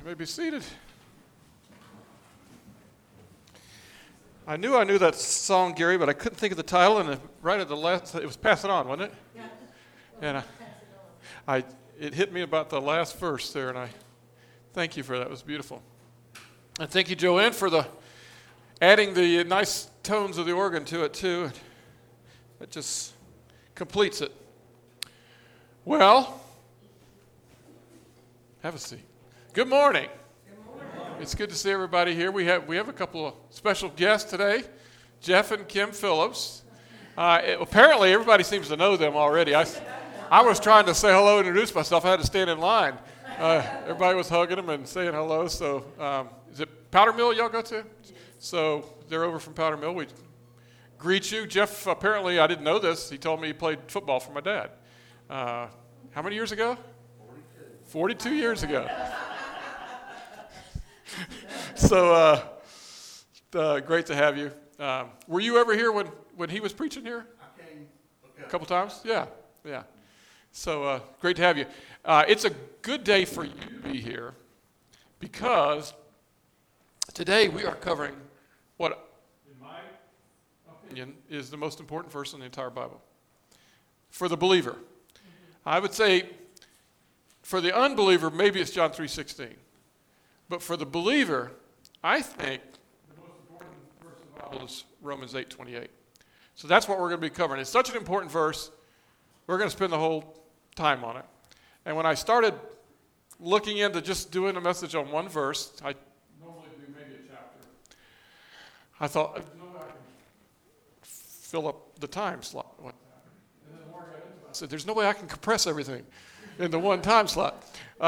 may be seated. I knew that song, Gary, but I couldn't think of the title, and right at the last, it was Pass It On, wasn't it? Yeah. And it hit me about the last verse there, and I thank you for that. It was beautiful. And thank you, Joanne, for adding the nice tones of the organ to it, too. It just completes it. Well, have a seat. Good morning. It's good to see everybody here. We have a couple of special guests today, Jeff and Kim Phillips. Apparently, everybody seems to know them already. I was trying to say hello and introduce myself. I had to stand in line. Everybody was hugging them and saying hello. So is it Powder Mill y'all go to? So they're over from Powder Mill. We greet you. Jeff, apparently, I didn't know this. He told me he played football for my dad. How many years ago? 42 years ago. So great to have you. Were you ever here when he was preaching here? I came A couple times? Yeah. So great to have you. It's a good day for you to be here because today we are covering what, in my opinion, is the most important verse in the entire Bible. For the believer. I would say for the unbeliever, maybe it's John 3:16. But for the believer, I think the most important verse in the Bible is Romans 8:28. So that's what we're going to be covering. It's such an important verse, we're going to spend the whole time on it. And when I started looking into just doing a message on one verse, I normally do maybe a chapter. I thought, there's no way I can fill up the time slot. And then the more I got into it, I said, there's no way I can compress everything into one time slot.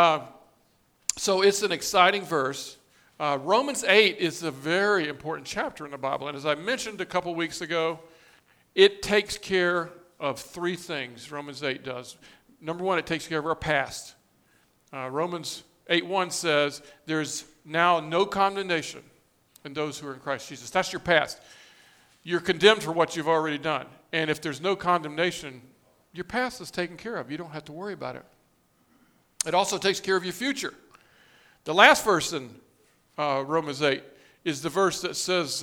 So it's an exciting verse. Romans 8 is a very important chapter in the Bible. And as I mentioned a couple weeks ago, it takes care of three things, Romans 8 does. Number one, it takes care of our past. Romans 8:1 says, there's now no condemnation in those who are in Christ Jesus. That's your past. You're condemned for what you've already done. And if there's no condemnation, your past is taken care of. You don't have to worry about it. It also takes care of your future. The last verse in Romans 8 is the verse that says,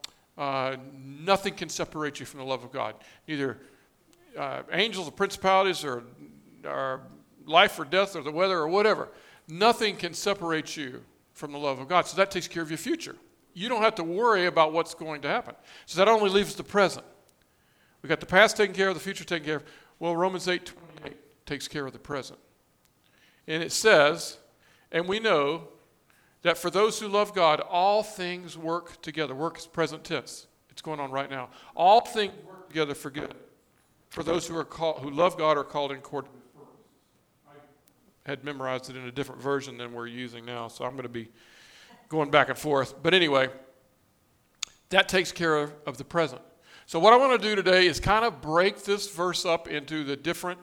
nothing can separate you from the love of God. Neither angels or principalities or life or death or the weather or whatever. Nothing can separate you from the love of God. So that takes care of your future. You don't have to worry about what's going to happen. So that only leaves the present. We got the past taken care of, the future taken care of. Well, Romans 8:28 takes care of the present. And it says, and we know that for those who love God, all things work together. Work is present tense. It's going on right now. All things work together for good. For those who love God are called in accordance with purpose. I had memorized it in a different version than we're using now, so I'm going to be going back and forth. But anyway, that takes care of the present. So what I want to do today is kind of break this verse up into the different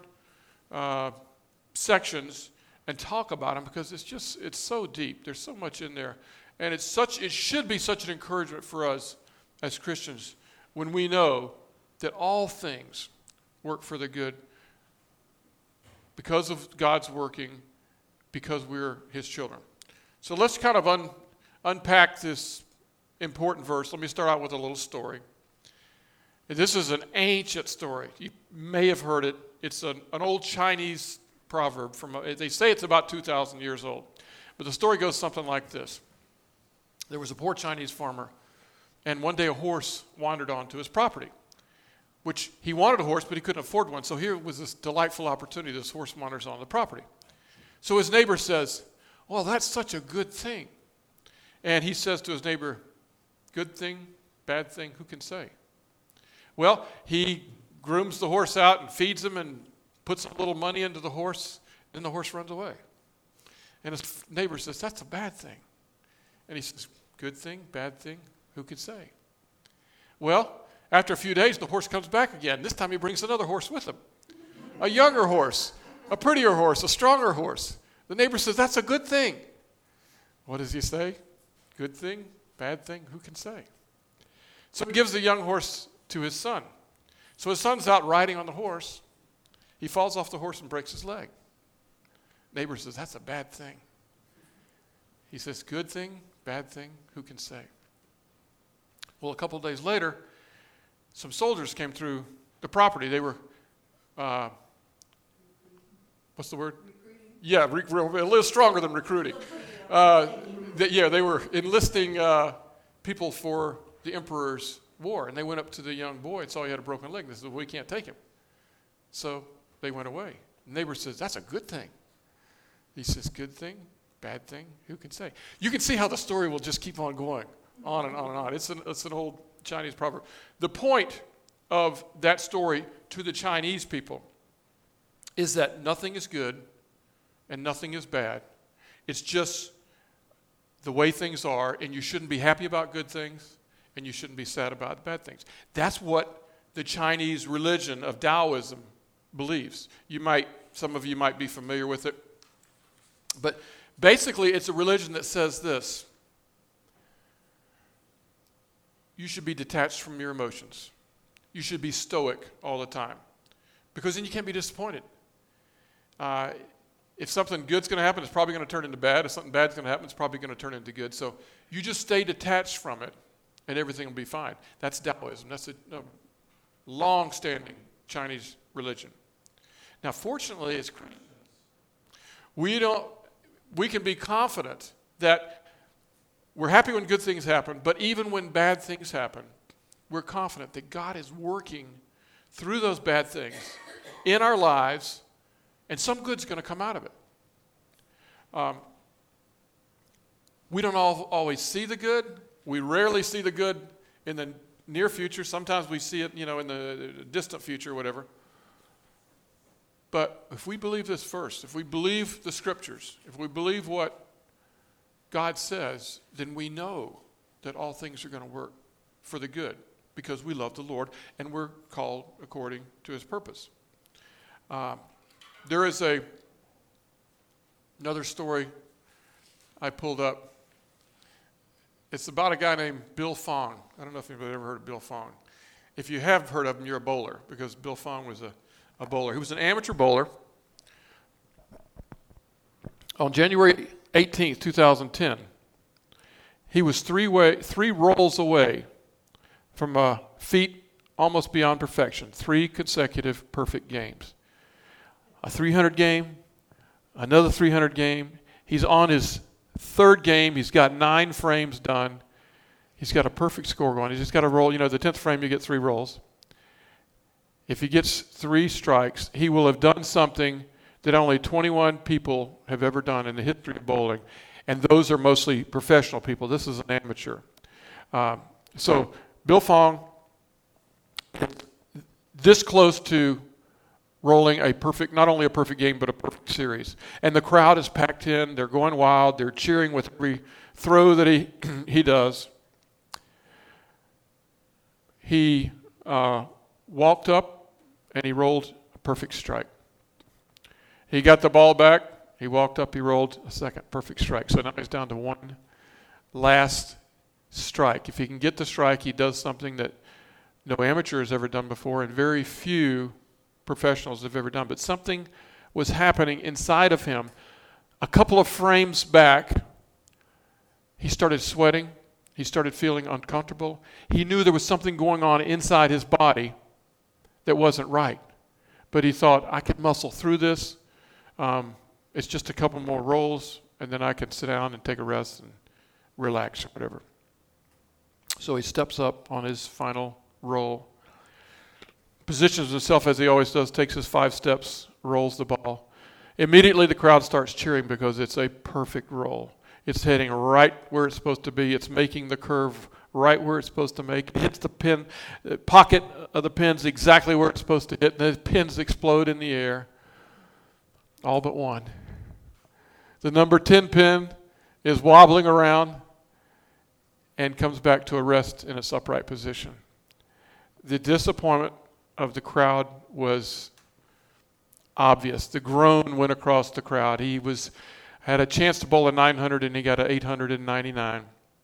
sections and talk about them because it's so deep. There's so much in there. And it should be such an encouragement for us as Christians when we know that all things work for the good because of God's working, because we're his children. So let's kind of unpack this important verse. Let me start out with a little story. This is an ancient story. You may have heard it. It's an old Chinese proverb. They say it's about 2,000 years old. But the story goes something like this. There was a poor Chinese farmer, and one day a horse wandered onto his property, which he wanted a horse, but he couldn't afford one. So here was this delightful opportunity. This horse wanders on the property. So his neighbor says, well, that's such a good thing. And he says to his neighbor, good thing, bad thing, who can say? Well, he grooms the horse out and feeds him and puts a little money into the horse, then the horse runs away. And his neighbor says, that's a bad thing. And he says, good thing, bad thing, who could say? Well, after a few days, the horse comes back again. This time he brings another horse with him. A younger horse, a prettier horse, a stronger horse. The neighbor says, that's a good thing. What does he say? Good thing, bad thing, who can say? So he gives the young horse to his son. So his son's out riding on the horse. He falls off the horse and breaks his leg. Neighbor says, that's a bad thing. He says, good thing, bad thing, who can say? Well, a couple of days later, some soldiers came through the property. They were, what's the word? Yeah, a little stronger than recruiting. They were enlisting people for the emperor's war. And they went up to the young boy and saw he had a broken leg. They said, well, we can't take him. So they went away. The neighbor says, that's a good thing. He says, good thing, bad thing, who can say? You can see how the story will just keep on going, on and on and on. It's an old Chinese proverb. The point of that story to the Chinese people is that nothing is good and nothing is bad. It's just the way things are, and you shouldn't be happy about good things, and you shouldn't be sad about bad things. That's what the Chinese religion of Taoism believes. Some of you might be familiar with it. But basically, it's a religion that says this: you should be detached from your emotions. You should be stoic all the time, because then you can't be disappointed. If something good's going to happen, it's probably going to turn into bad. If something bad's going to happen, it's probably going to turn into good. So you just stay detached from it, and everything will be fine. That's Taoism. That's a long-standing Chinese religion. Now, fortunately, as Christians, we can be confident that we're happy when good things happen, but even when bad things happen, we're confident that God is working through those bad things in our lives, and some good's going to come out of it. We don't always see the good. We rarely see the good in the near future. Sometimes we see it, in the distant future or whatever. But if we believe this first, if we believe the Scriptures, if we believe what God says, then we know that all things are going to work for the good because we love the Lord and we're called according to His purpose. There is another story I pulled up. It's about a guy named Bill Fong. I don't know if anybody ever heard of Bill Fong. If you have heard of him, you're a bowler, because Bill Fong was a bowler. He was an amateur bowler. On January 18th, 2010, he was three rolls away from a feat almost beyond perfection. 3 consecutive perfect games. A 300 game, another 300 game. He's on his 3rd game. He's got 9 frames done. He's got a perfect score going. He's just got to roll. The 10th frame, you get 3 rolls. If he gets 3 strikes, he will have done something that only 21 people have ever done in the history of bowling. And those are mostly professional people. This is an amateur. So Bill Fong, this close to rolling not only a perfect game, but a perfect series. And the crowd is packed in. They're going wild. They're cheering with every throw that he does. He walked up and he rolled a perfect strike. He got the ball back. He walked up. He rolled a second perfect strike. So now he's down to one last strike. If he can get the strike, he does something that no amateur has ever done before, and very few professionals have ever done. But something was happening inside of him. A couple of frames back, he started sweating. He started feeling uncomfortable. He knew there was something going on inside his body that wasn't right. But he thought, I can muscle through this. It's just a couple more rolls, and then I can sit down and take a rest and relax or whatever. So he steps up on his final roll, positions himself as he always does, takes his 5 steps, rolls the ball. Immediately the crowd starts cheering because it's a perfect roll. It's heading right where it's supposed to be. It's making the curve right where it's supposed to make. It hits the pin, pocket of the pin's exactly where it's supposed to hit. The pins explode in the air. All but one. The number 10 pin is wobbling around and comes back to a rest in its upright position. The disappointment of the crowd was obvious. The groan went across the crowd. He had a chance to bowl a 900 and he got an 899.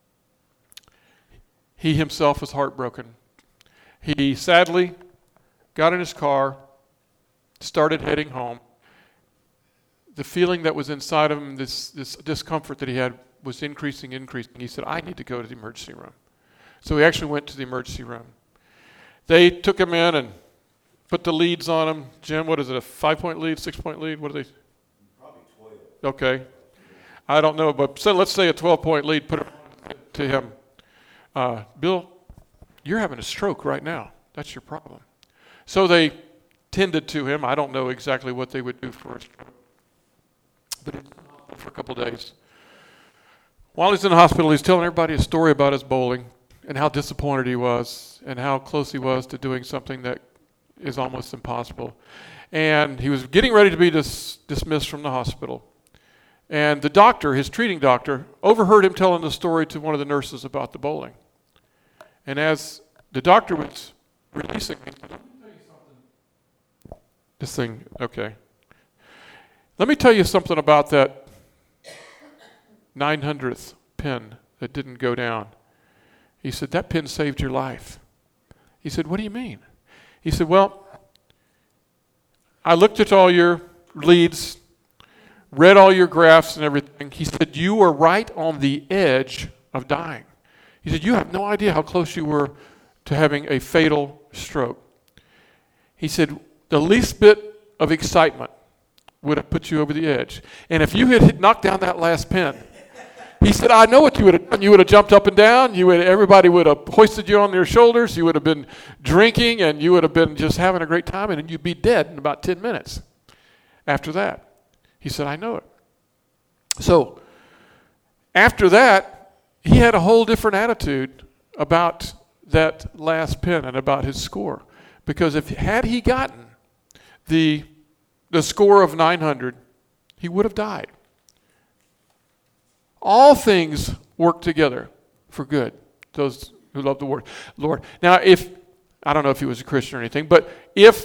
He himself was heartbroken. He sadly got in his car, started heading home. The feeling that was inside of him, this discomfort that he had, was increasing. He said, I need to go to the emergency room. So he actually went to the emergency room. They took him in and put the leads on him. Jim, what is it, a 5-point lead, 6-point lead? What are they? Probably 12. Okay. I don't know, but so let's say a 12-point lead, put it to him. Bill, you're having a stroke right now. That's your problem. So they tended to him. I don't know exactly what they would do for a stroke, but he's in the hospital for a couple of days. While he's in the hospital, he's telling everybody a story about his bowling and how disappointed he was and how close he was to doing something that is almost impossible. And he was getting ready to be dismissed from the hospital. And the doctor, his treating doctor, overheard him telling the story to one of the nurses about the bowling. And as the doctor was releasing me, let me tell you something. This thing, okay. Let me tell you something about that 900th pin that didn't go down. He said, that pin saved your life. He said, what do you mean? He said, well, I looked at all your leads, read all your graphs and everything. He said, you were right on the edge of dying. He said, you have no idea how close you were to having a fatal stroke. He said, the least bit of excitement would have put you over the edge. And if you had knocked down that last pin, he said, I know what you would have done. You would have jumped up and down. Everybody would have hoisted you on their shoulders. You would have been drinking, and you would have been just having a great time, and you'd be dead in about 10 minutes after that. He said, I know it. So after that, he had a whole different attitude about that last pin and about his score. Because had he gotten the score of 900, he would have died. All things work together for good, those who love the Lord. Now, I don't know if he was a Christian or anything, but if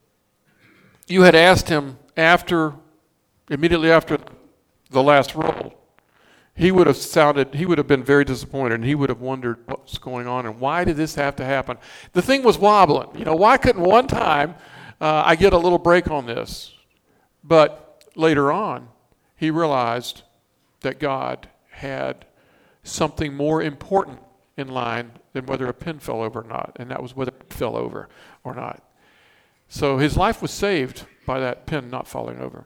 you had asked him immediately after the last roll, he would have been very disappointed, and he would have wondered what's going on and why did this have to happen. The thing was wobbling. Why couldn't one time I get a little break on this? But later on, he realized that God had something more important in line than whether a pin fell over or not, and that was whether it fell over or not. So his life was saved by that pin not falling over.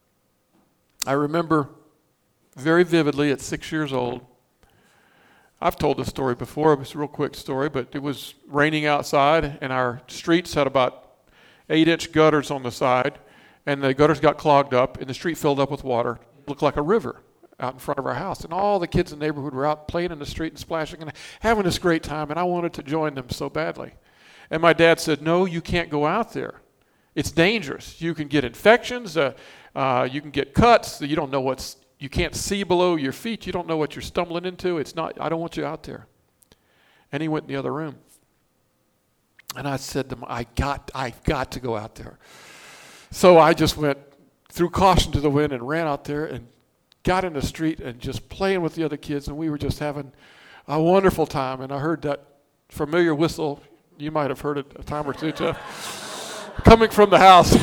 I remember very vividly at 6 years old, I've told this story before, it's a real quick story, but it was raining outside, and our streets had about 8-inch gutters on the side, and the gutters got clogged up, and the street filled up with water. It looked like a river out in front of our house. And all the kids in the neighborhood were out playing in the street and splashing and having this great time, and I wanted to join them so badly. And my dad said, no, you can't go out there. It's dangerous. You can get infections. You can get cuts. You don't know you can't see below your feet. You don't know what you're stumbling into. I don't want you out there. And he went in the other room. And I said to him, I've got to go out there. So I just threw caution to the wind and ran out there and got in the street and just playing with the other kids, and we were just having a wonderful time. And I heard that familiar whistle. You might have heard it a time or two, Jeff, coming from the house.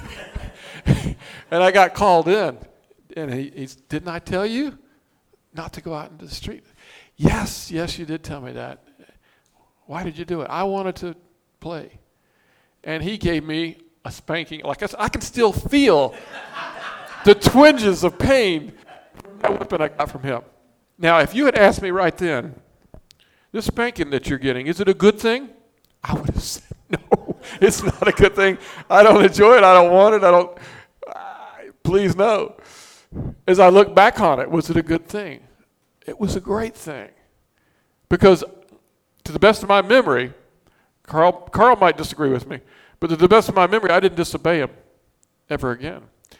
And I got called in. And he didn't I tell you not to go out into the street? Yes, you did tell me that. Why did you do it? I wanted to play. And he gave me a spanking. Like I can still feel the twinges of pain from that whipping I got from him. Now, if you had asked me right then, this spanking that you're getting, is it a good thing? I would have said, no, it's not a good thing. I don't enjoy it. I don't want it. Please no. As I look back on it, was it a good thing? It was a great thing. Because to the best of my memory, Carl might disagree with me, but to the best of my memory, I didn't disobey him ever again.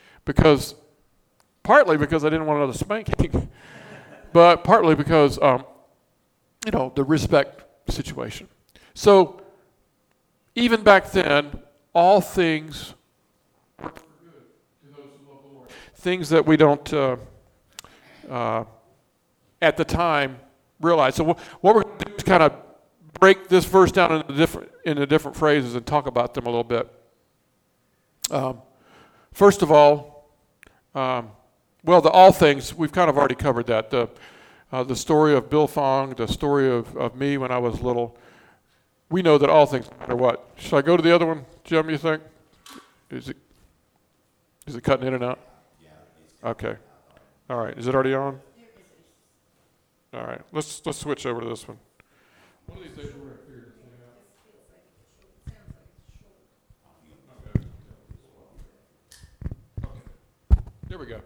Partly because I didn't want another spanking, but partly because, the respect situation. So even back then, all things work for good to those who love the Lord. Things that we don't, at the time, realize. So what we're going to do is kind of break this verse down into different phrases and talk about them a little bit. First of all, the all things, we've kind of already covered that. the story of Bill Fong, the story of me when I was little, we know that all things, no matter what. Should I go to the other one, Jim, you think? Is it cutting in and out? Yeah. Okay. All right. Is it already on? All right. Let's switch over to this one. One of these days we're going to figure this thing out. Okay. There we go.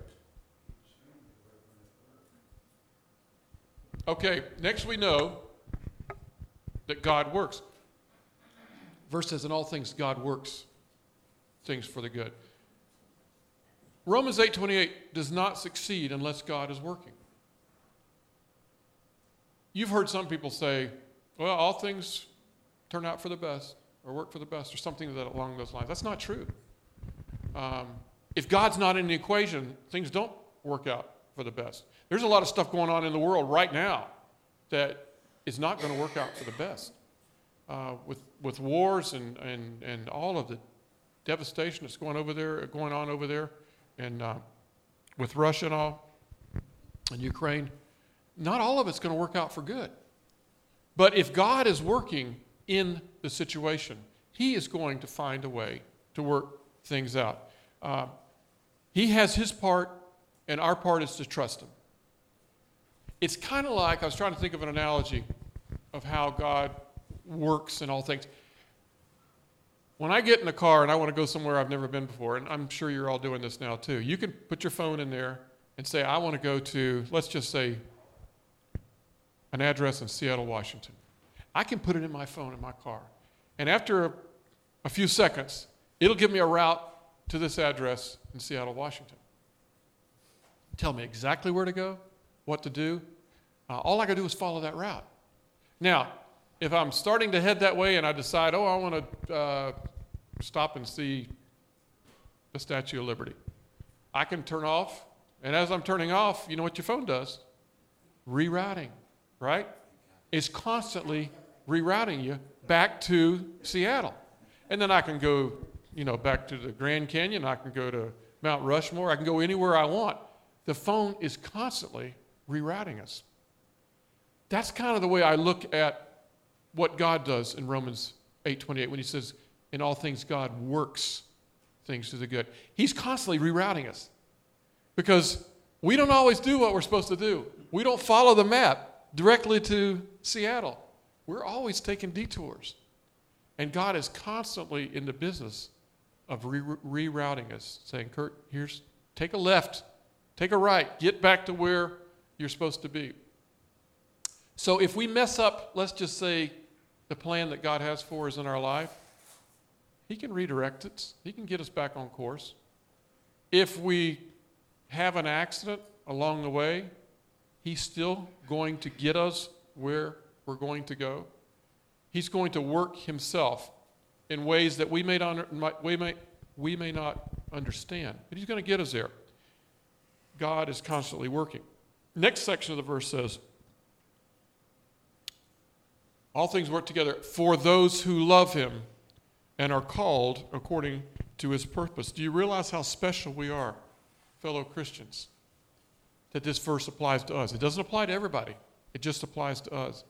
Okay. Next we know that God works. Verse says, in all things God works things for the good. Romans 8:28 does not succeed unless God is working. You've heard some people say, well, all things turn out for the best or work for the best or something along those lines. That's not true. If God's not in the equation, things don't work out for the best. There's a lot of stuff going on in the world right now that is not going to work out for the best. With wars and all of the devastation that's going on over there, and with Russia and all, and Ukraine, not all of it's going to work out for good. But if God is working in the situation, He is going to find a way to work things out. He has His part, and our part is to trust Him. It's kind of like, I was trying to think of an analogy of how God works in all things. When I get in a car and I want to go somewhere I've never been before, and I'm sure you're all doing this now too, you can put your phone in there and say, I want to go to, let's just say, an address in Seattle, Washington. I can put it in my phone in my car. And after a few seconds, it'll give me a route to this address in Seattle, Washington. Tell me exactly where to go, what to do. All I got to do is follow that route. Now, if I'm starting to head that way and I decide, I want to stop and see the Statue of Liberty, I can turn off. And as I'm turning off, you know what your phone does? Rerouting, right? It's constantly rerouting you back to Seattle. And then I can go, back to the Grand Canyon. I can go to Mount Rushmore. I can go anywhere I want. The phone is constantly rerouting us. That's kind of the way I look at what God does in Romans 8:28 when He says, in all things God works things to the good. He's constantly rerouting us because we don't always do what we're supposed to do. We don't follow the map directly to Seattle. We're always taking detours. And God is constantly in the business of rerouting us, saying, Kurt, take a left, take a right, get back to where you're supposed to be. So if we mess up, let's just say, the plan that God has for us in our life, He can redirect it. He can get us back on course. If we have an accident along the way, He's still going to get us where we're going to go. He's going to work Himself in ways that we may not understand, but He's going to get us there. God is constantly working. Next section of the verse says, all things work together for those who love Him and are called according to His purpose. Do you realize how special we are, fellow Christians? That this verse applies to us. It doesn't apply to everybody. It just applies to us.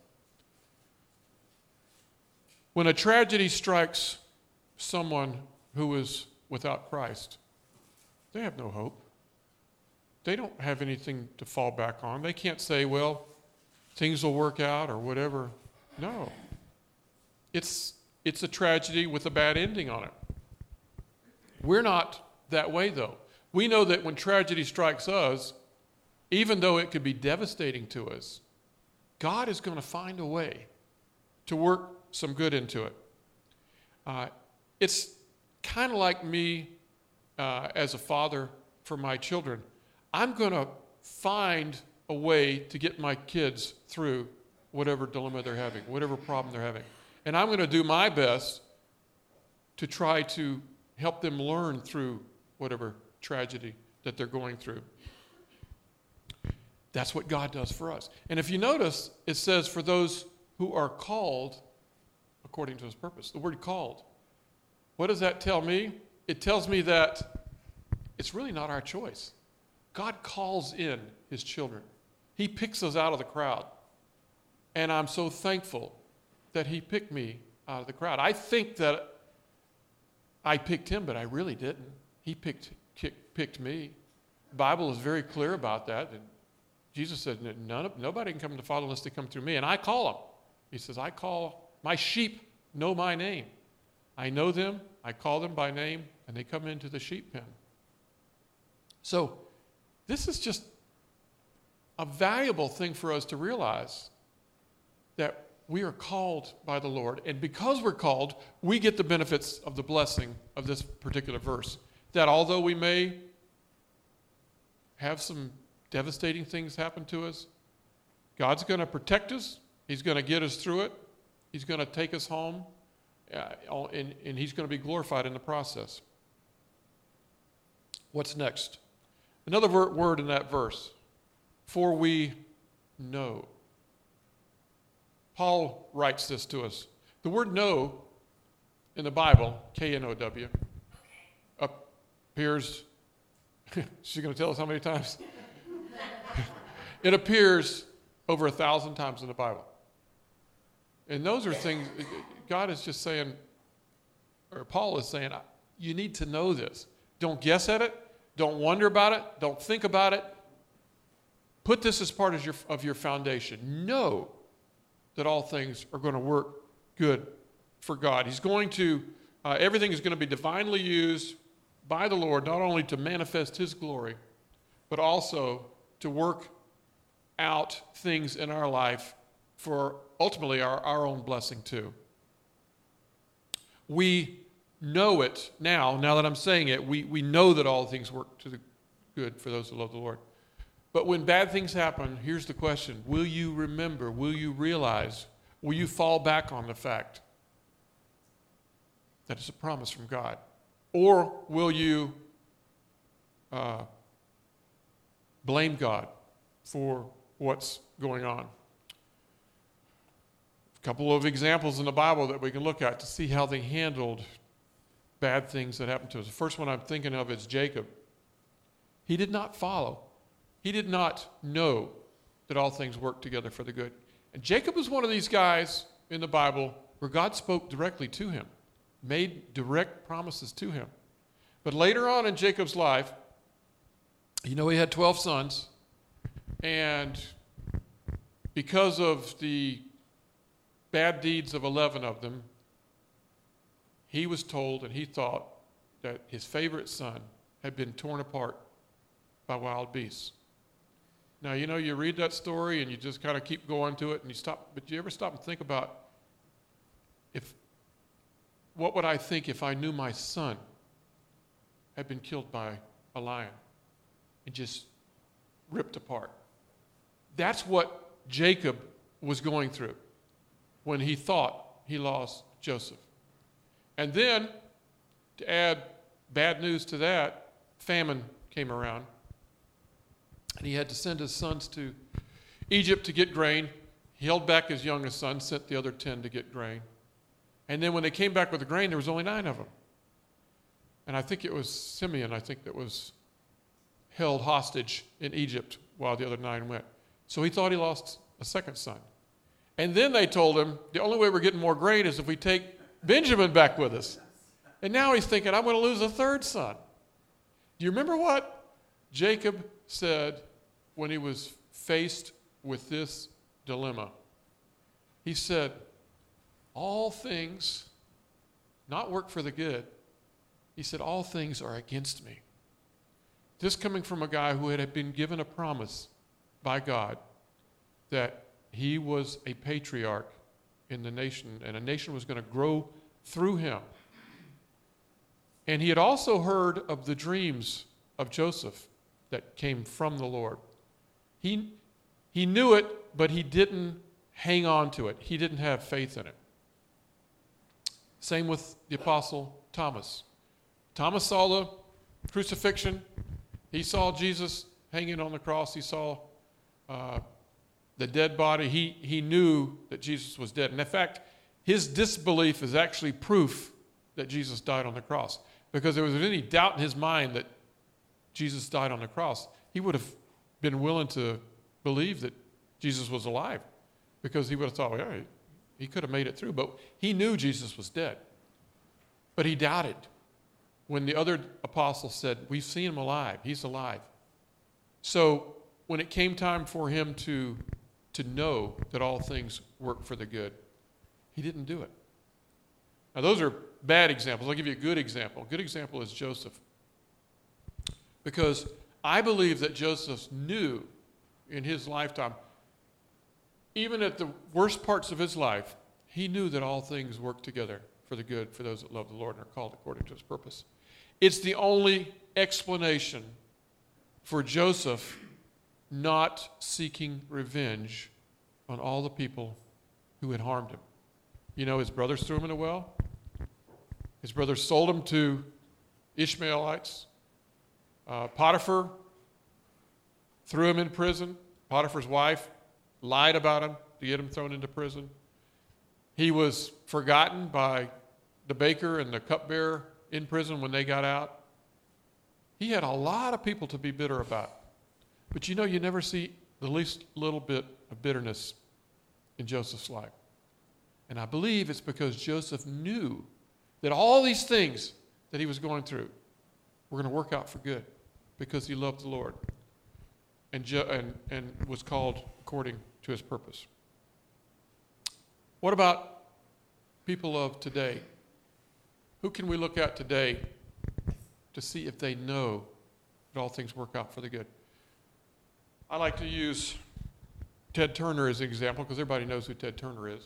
When a tragedy strikes someone who is without Christ, they have no hope. They don't have anything to fall back on. They can't say, well, things will work out or whatever. No. It's a tragedy with a bad ending on it. We're not that way, though. We know that when tragedy strikes us, even though it could be devastating to us, God is going to find a way to work some good into it. It's kind of like me as a father for my children. I'm going to find a way to get my kids through whatever dilemma they're having, whatever problem they're having. And I'm going to do my best to try to help them learn through whatever tragedy that they're going through. That's what God does for us. And if you notice, it says for those who are called according to His purpose. The word called. What does that tell me? It tells me that it's really not our choice. God calls in His children. He picks us out of the crowd. And I'm so thankful that he picked me out of the crowd. I think that I picked him, but I really didn't. He picked me. The Bible is very clear about that. And Jesus said, nobody can come to the Father unless they come through me. And I call them. He says, I call, my sheep know my name. I know them, I call them by name, and they come into the sheep pen. So this is just a valuable thing for us to realize, that we are called by the Lord. And because we're called, we get the benefits of the blessing of this particular verse. That although we may have some devastating things happen to us, God's going to protect us. He's going to get us through it. He's going to take us home. And he's going to be glorified in the process. What's next? Another word in that verse. For we know. Paul writes this to us. The word know in the Bible, K-N-O-W, appears, she's going to tell us how many times? It appears over 1,000 times in the Bible. And those are things, God is just saying, or Paul is saying, you need to know this. Don't guess at it. Don't wonder about it. Don't think about it. Put this as part of your foundation. Know that all things are going to work good for God. He's going to, everything is going to be divinely used by the Lord, not only to manifest his glory, but also to work out things in our life for ultimately our own blessing too. We know it now that I'm saying it, we know that all things work to the good for those who love the Lord. But when bad things happen, here's the question. Will you remember? Will you realize? Will you fall back on the fact that it's a promise from God? Or will you blame God for what's going on? A couple of examples in the Bible that we can look at to see how they handled bad things that happened to us. The first one I'm thinking of is Jacob. He did not follow. He did not know that all things work together for the good. And Jacob was one of these guys in the Bible where God spoke directly to him, made direct promises to him. But later on in Jacob's life, he had 12 sons, and because of the bad deeds of 11 of them, he was told and he thought that his favorite son had been torn apart by wild beasts. Now, you read that story and you just kind of keep going to it and you stop, but you ever stop and think about what would I think if I knew my son had been killed by a lion and just ripped apart? That's what Jacob was going through when he thought he lost Joseph. And then, to add bad news to that, famine came around. And he had to send his sons to Egypt to get grain. He held back his youngest son, sent the other 10 to get grain. And then when they came back with the grain, there was only 9 of them. And I think it was Simeon, that was held hostage in Egypt while the other 9 went. So he thought he lost a second son. And then they told him, the only way we're getting more grain is if we take Benjamin back with us. And now he's thinking, I'm going to lose a third son. Do you remember what Jacob said when he was faced with this dilemma? He said, all things not work for the good. He said, all things are against me. This coming from a guy who had been given a promise by God that he was a patriarch in the nation, and a nation was going to grow through him. And he had also heard of the dreams of Joseph that came from the Lord. He knew it, but he didn't hang on to it. He didn't have faith in it. Same with the Apostle Thomas. Thomas saw the crucifixion. He saw Jesus hanging on the cross. He saw the dead body. He knew that Jesus was dead. And in fact, his disbelief is actually proof that Jesus died on the cross. Because if there was any doubt in his mind that Jesus died on the cross, he would have been willing to believe that Jesus was alive because he would have thought, yeah, he could have made it through. But he knew Jesus was dead. But he doubted when the other apostles said, we've seen him alive. He's alive. So when it came time for him to know that all things work for the good, he didn't do it. Now, those are bad examples. I'll give you a good example. A good example is Joseph. Because I believe that Joseph knew in his lifetime, even at the worst parts of his life, he knew that all things work together for the good for those that love the Lord and are called according to his purpose. It's the only explanation for Joseph not seeking revenge on all the people who had harmed him. You know, his brothers threw him in a well. His brothers sold him to Ishmaelites. Potiphar threw him in prison. Potiphar's wife lied about him to get him thrown into prison. He was forgotten by the baker and the cupbearer in prison when they got out. He had a lot of people to be bitter about. But you know, you never see the least little bit of bitterness in Joseph's life. And I believe it's because Joseph knew that all these things that he was going through were going to work out for good because he loved the Lord and was called according to his purpose. What about people of today? Who can we look at today to see if they know that all things work out for the good? I like to use Ted Turner as an example because everybody knows who Ted Turner is.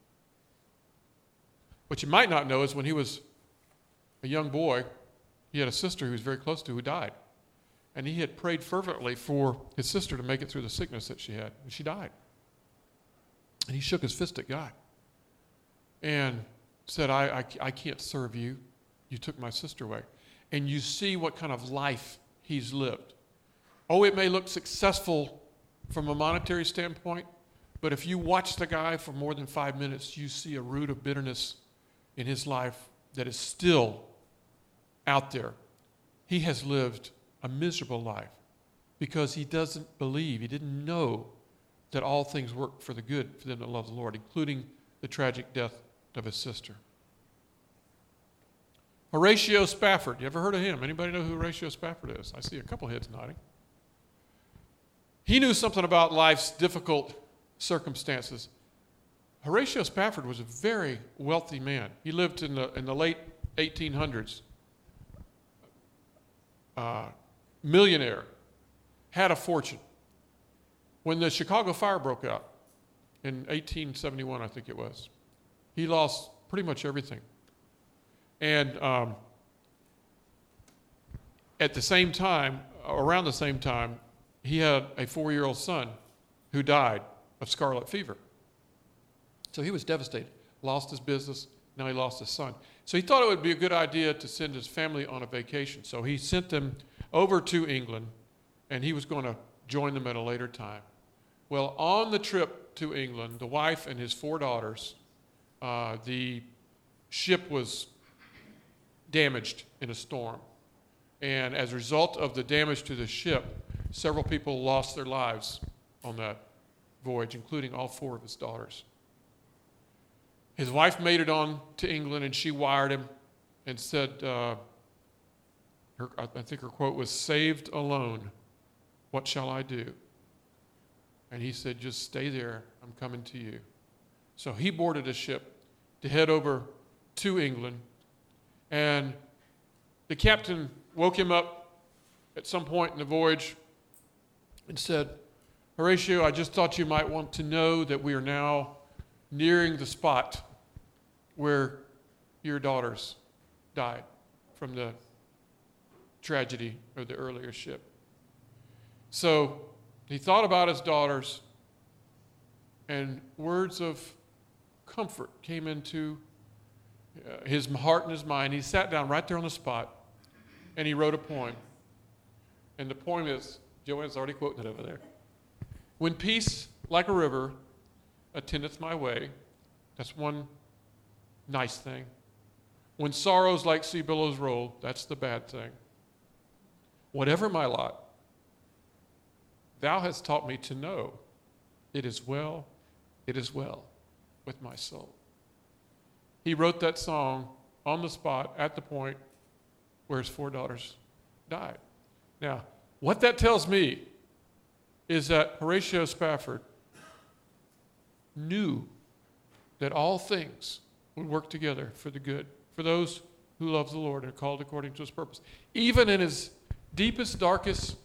What you might not know is when he was a young boy, he had a sister he was very close to who died. And he had prayed fervently for his sister to make it through the sickness that she had. And she died. And he shook his fist at God and said, I can't serve you. You took my sister away. And you see what kind of life he's lived. Oh, it may look successful from a monetary standpoint, but if you watch the guy for more than 5 minutes, you see a root of bitterness in his life that is still out there. He has lived a miserable life because he doesn't believe, he didn't know that all things work for the good for them that love the Lord, including the tragic death of his sister. Horatio Spafford, you ever heard of him? Anybody know who Horatio Spafford is? I see a couple heads nodding. He knew something about life's difficult circumstances. Horatio Spafford was a very wealthy man. He lived in the late 1800s. Millionaire, had a fortune. When the Chicago fire broke out in 1871, I think it was, he lost pretty much everything. And at the same time, around the same time, he had a 4-year-old son who died of scarlet fever. So he was devastated, lost his business, now he lost his son. So he thought it would be a good idea to send his family on a vacation. So he sent them over to England, and he was going to join them at a later time. Well, on the trip to England, the wife and his 4 daughters, the ship was damaged in a storm. And as a result of the damage to the ship, several people lost their lives on that voyage, including all 4 of his daughters. His wife made it on to England, and she wired him and said, I think her quote was, "Saved alone, what shall I do?" And he said, "Just stay there, I'm coming to you." So he boarded a ship to head over to England, and the captain woke him up at some point in the voyage and said, "Horatio, I just thought you might want to know that we are now nearing the spot where your daughters died from the tragedy of the earlier ship." So he thought about his daughters, and words of comfort came into his heart and his mind. He sat down right there on the spot, and he wrote a poem. And the poem is, Joanne's already quoting it over there. "When peace like a river attendeth my way," that's one nice thing. "When sorrows like sea billows roll," that's the bad thing. "Whatever my lot, Thou hast taught me to know it is well with my soul. He wrote that song on the spot at the point where his 4 daughters died. Now, what that tells me is that Horatio Spafford knew that all things would work together for the good, for those who love the Lord and are called according to his purpose. Even in his deepest, darkest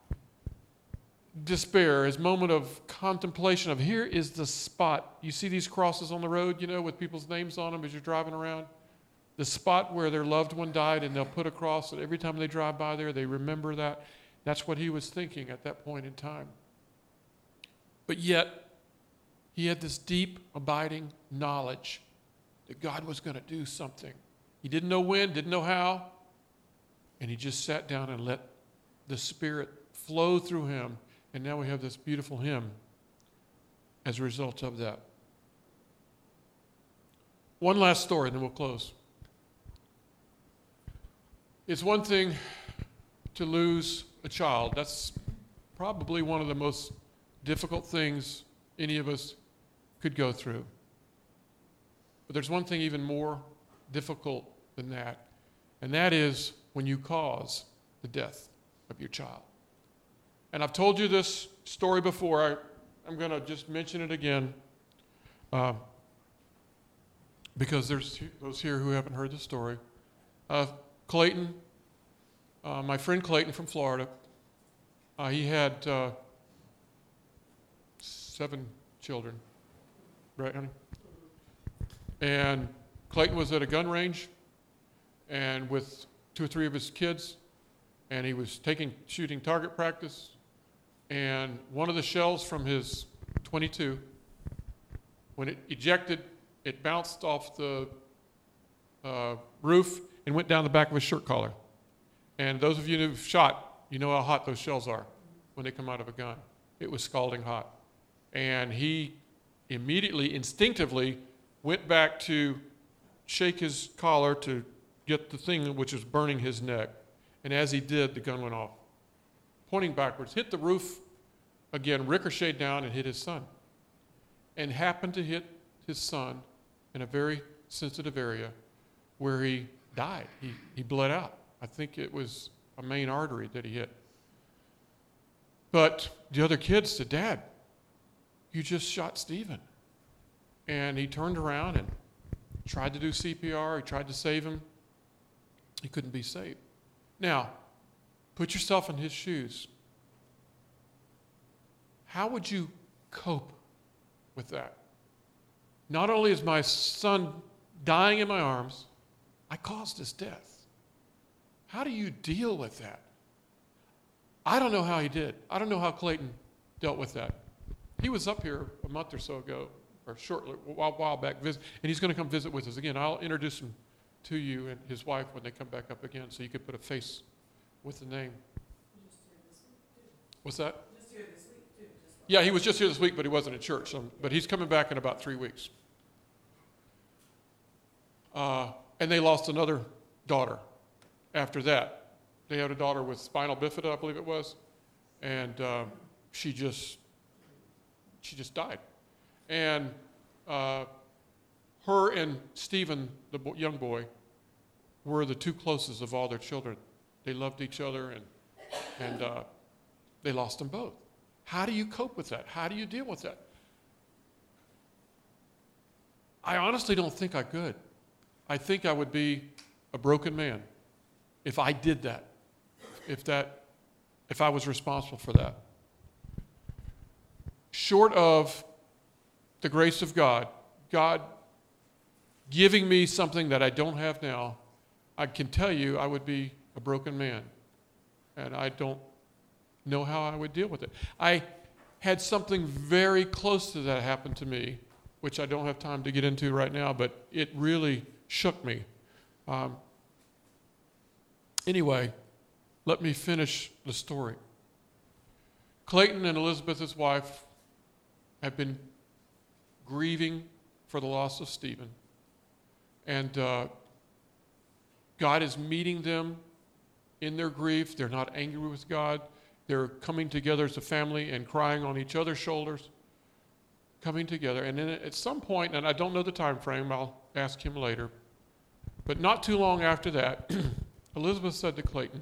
despair, his moment of contemplation of, here is the spot. You see these crosses on the road, with people's names on them as you're driving around? The spot where their loved one died, and they'll put a cross, and every time they drive by there, they remember that. That's what he was thinking at that point in time. But yet, he had this deep, abiding knowledge that God was going to do something. He didn't know when, didn't know how, and he just sat down and let the Spirit flow through him. And now we have this beautiful hymn as a result of that. One last story, and then we'll close. It's one thing to lose a child. That's probably one of the most difficult things any of us could go through. But there's one thing even more difficult than that, and that is when you cause the death of your child. And I've told you this story before. I'm going to just mention it again because there's those here who haven't heard the story. Clayton, my friend Clayton from Florida, he had 7 children, right, honey? And Clayton was at a gun range and with 2 or 3 of his kids, and he was shooting target practice, and one of the shells from his .22, when it ejected, it bounced off the roof and went down the back of his shirt collar. And those of you who've shot, you know how hot those shells are when they come out of a gun. It was scalding hot. And he immediately, instinctively, went back to shake his collar to get the thing which was burning his neck. And as he did, the gun went off, pointing backwards, hit the roof again, ricocheted down, and hit his son. And happened to hit his son in a very sensitive area where he died. He bled out. I think it was a main artery that he hit. But the other kids said, Dad, you just shot Stephen. And he turned around and tried to do CPR. He tried to save him. He couldn't be saved. Now, put yourself in his shoes. How would you cope with that? Not only is my son dying in my arms, I caused his death. How do you deal with that? I don't know how he did. I don't know how Clayton dealt with that. He was up here a month or so ago, or a while back, and he's going to come visit with us again. I'll introduce him to you and his wife when they come back up again, so you could put a face with the name. What's that? Just here this week, too. Yeah, he was just here this week, but he wasn't at church. But he's coming back in about 3 weeks. And they lost another daughter after that. They had a daughter with spinal bifida, I believe it was, and she just died. And her and Stephen, the young boy, were the 2 closest of all their children. They loved each other, and they lost them both. How do you cope with that? How do you deal with that? I honestly don't think I could. I think I would be a broken man if I did that, if I was responsible for that. Short of the grace of God giving me something that I don't have now, I can tell you I would be a broken man, and I don't know how I would deal with it. I had something very close to that happen to me, which I don't have time to get into right now, but it really shook me. Anyway, let me finish the story. Clayton and Elizabeth, his wife, have been grieving for the loss of Stephen. And God is meeting them in their grief. They're not angry with God. They're coming together as a family and crying on each other's shoulders, coming together. And then at some point, and I don't know the time frame, I'll ask him later, but not too long after that, Elizabeth said to Clayton,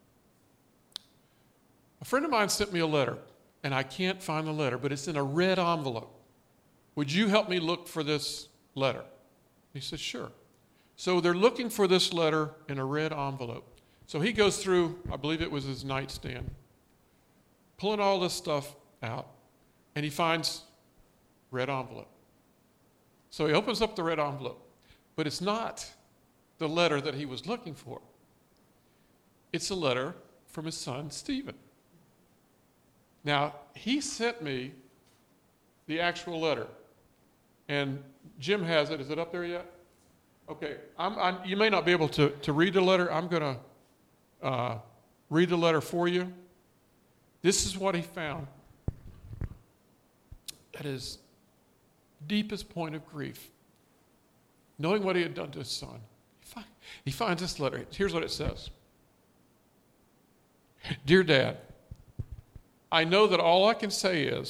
a friend of mine sent me a letter, and I can't find the letter, but it's in a red envelope. Would you help me look for this letter? He said, sure. So they're looking for this letter in a red envelope. So he goes through, I believe it was his nightstand, pulling all this stuff out, and he finds red envelope. So he opens up the red envelope, but it's not the letter that he was looking for. It's a letter from his son, Stephen. Now, he sent me the actual letter, and Jim has it. Is it up there yet? Okay. You may not be able to read the letter. I'm going to read the letter for you. This is what he found at his deepest point of grief, knowing what he had done to his son. He finds this letter. Here's what it says. Dear Dad, I know that all I can say is ...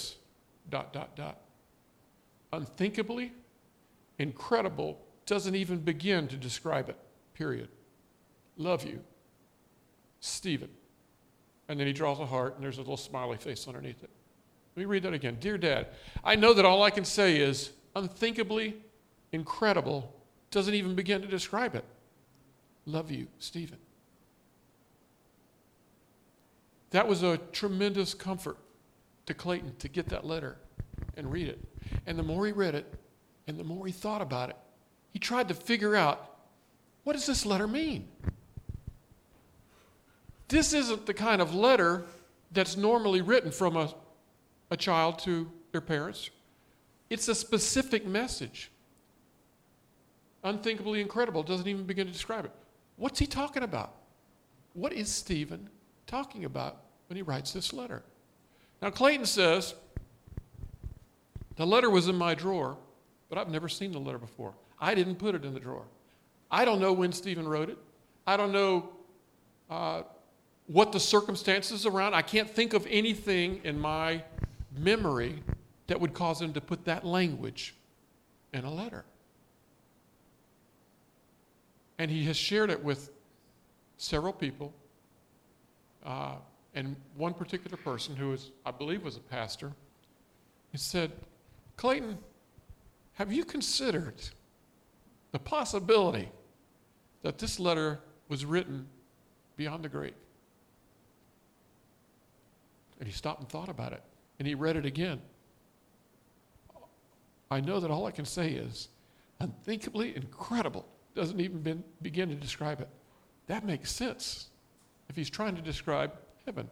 Unthinkably incredible doesn't even begin to describe it, period. Love you, Stephen. And then he draws a heart, and there's a little smiley face underneath it. Let me read that again. Dear Dad, I know that all I can say is unthinkably incredible doesn't even begin to describe it. Love you, Stephen. That was a tremendous comfort to Clayton to get that letter and read it. And the more he read it, and the more he thought about it, he tried to figure out, what does this letter mean? This isn't the kind of letter that's normally written from a child to their parents. It's a specific message. Unthinkably incredible doesn't even begin to describe it. What's he talking about? What is Stephen talking about when he writes this letter? Now, Clayton says, the letter was in my drawer, but I've never seen the letter before. I didn't put it in the drawer. I don't know when Stephen wrote it. I don't know what the circumstances around. I can't think of anything in my memory that would cause him to put that language in a letter. And he has shared it with several people, and one particular person who is, I believe, was a pastor. He said, Clayton, have you considered the possibility that this letter was written beyond the grave? And he stopped and thought about it, and he read it again. I know that all I can say is unthinkably incredible. Doesn't even begin to describe it. That makes sense if he's trying to describe heaven.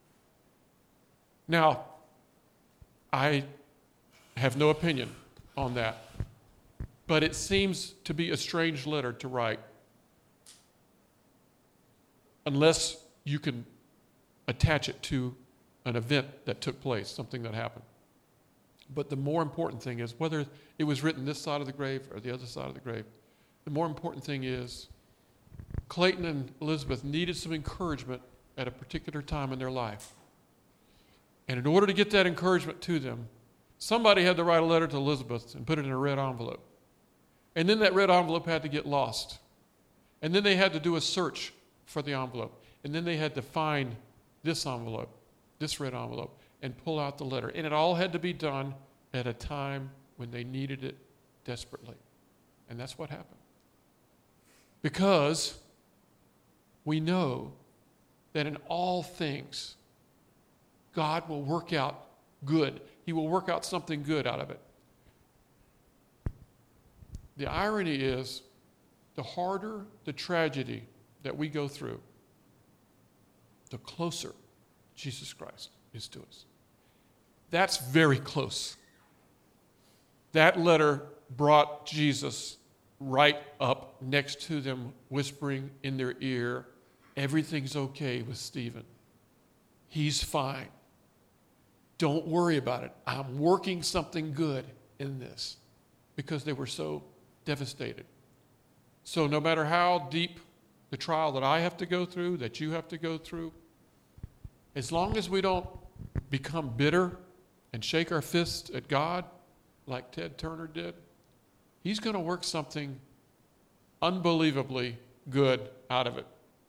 Now, I have no opinion on that, but it seems to be a strange letter to write unless you can attach it to an event that took place, something that happened. But the more important thing is whether it was written this side of the grave or the other side of the grave, the more important thing is Clayton and Elizabeth needed some encouragement at a particular time in their life. And in order to get that encouragement to them, somebody had to write a letter to Elizabeth and put it in a red envelope. And then that red envelope had to get lost. And then they had to do a search for the envelope. And then they had to find this envelope, this red envelope, and pull out the letter. And it all had to be done at a time when they needed it desperately. And that's what happened. Because we know that in all things, God will work out good. He will work out something good out of it. The irony is, the harder the tragedy that we go through, the closer Jesus Christ is to us. That's very close. That letter brought Jesus right up next to them, whispering in their ear, everything's okay with Stephen. He's fine. Don't worry about it. I'm working something good in this, because they were so devastated. So no matter how deep the trial that I have to go through, that you have to go through, as long as we don't become bitter and shake our fist at God like Ted Turner did, He's going to work something unbelievably good out of it.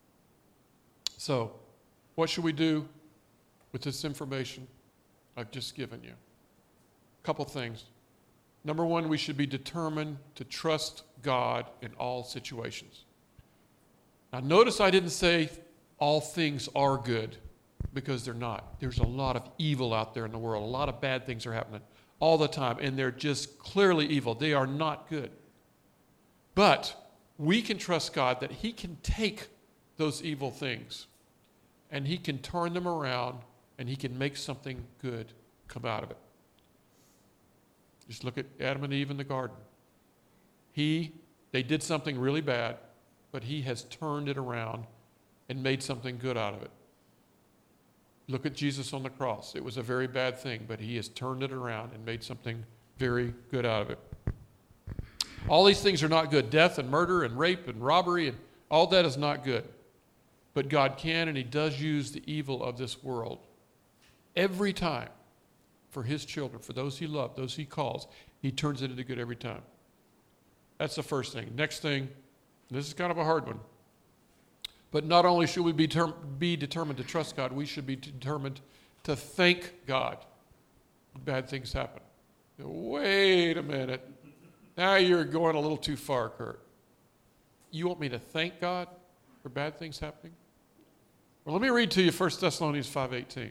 So, what should we do with this information I've just given you? A couple things. Number one, we should be determined to trust God in all situations. Now, notice I didn't say all things are good, because they're not. There's a lot of evil out there in the world. A lot of bad things are happening all the time, and they're just clearly evil. They are not good. But we can trust God that He can take those evil things and He can turn them around and He can make something good come out of it. Just look at Adam and Eve in the garden. They did something really bad, but He has turned it around and made something good out of it. Look at Jesus on the cross. It was a very bad thing, but He has turned it around and made something very good out of it. All these things are not good. Death and murder and rape and robbery and all that is not good. But God can and He does use the evil of this world every time for His children, for those He loves, those He calls. He turns it into good every time. That's the first thing. Next thing, this is kind of a hard one. But not only should we be determined to trust God, we should be determined to thank God when bad things happen. Wait a minute. Now you're going a little too far, Kurt. You want me to thank God for bad things happening? Well, let me read to you 1 Thessalonians 5:18.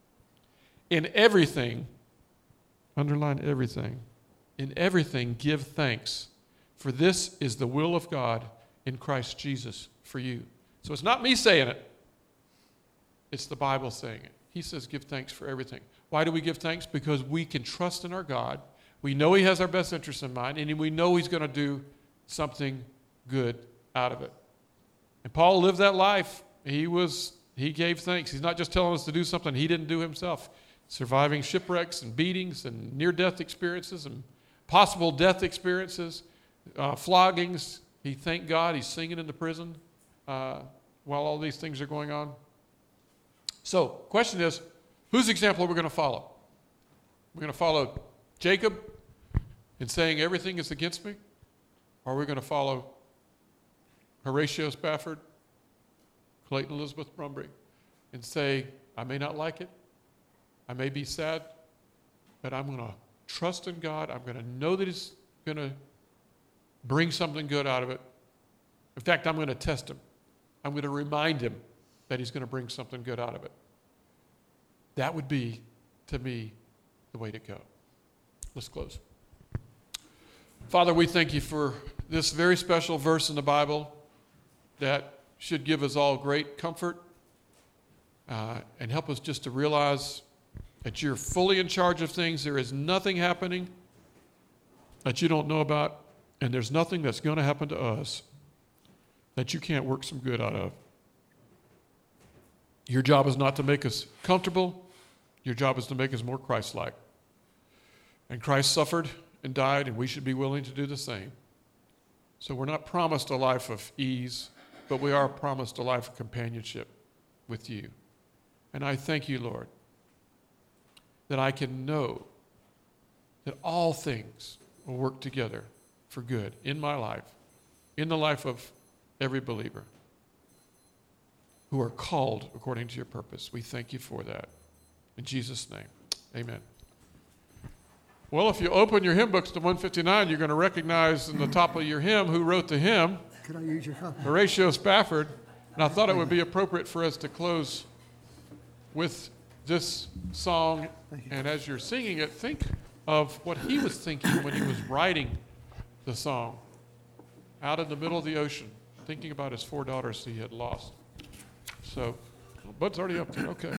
In everything, underline everything, in everything give thanks, for this is the will of God in Christ Jesus for you. So it's not me saying it. It's the Bible saying it. He says give thanks for everything. Why do we give thanks? Because we can trust in our God. We know He has our best interests in mind, and we know He's going to do something good out of it. And Paul lived that life. He gave thanks. He's not just telling us to do something He didn't do Himself. Surviving shipwrecks and beatings and near-death experiences and possible death experiences, floggings. He thanked God. He's singing in the prison while all these things are going on. So, question is, whose example are we going to follow? We're going to follow Jacob in saying everything is against me? Or are we going to follow Horatio Spafford, Clayton Elizabeth Brumby, and say, I may not like it, I may be sad, but I'm going to trust in God. I'm going to know that He's going to bring something good out of it. In fact, I'm going to test Him. I'm going to remind Him that He's going to bring something good out of it. That would be, to me, the way to go. Let's close. Father, we thank You for this very special verse in the Bible that should give us all great comfort and help us just to realize that You're fully in charge of things. There is nothing happening that You don't know about, and there's nothing that's going to happen to us that You can't work some good out of. Your job is not to make us comfortable. Your job is to make us more Christ-like. And Christ suffered and died, and we should be willing to do the same. So we're not promised a life of ease, but we are promised a life of companionship with You. And I thank You, Lord, that I can know that all things will work together for good in my life, in the life of every believer who are called according to Your purpose. We thank You for that. In Jesus' name, amen. Well, if you open your hymn books to 159, you're going to recognize in the top of your hymn who wrote the hymn. Could I use your copy? Horatio Spafford. And I thought it would be appropriate for us to close with this song. And as you're singing it, think of what he was thinking when he was writing the song out in the middle of the ocean, thinking about his 4 daughters he had lost. So, Bud's already up there. Okay.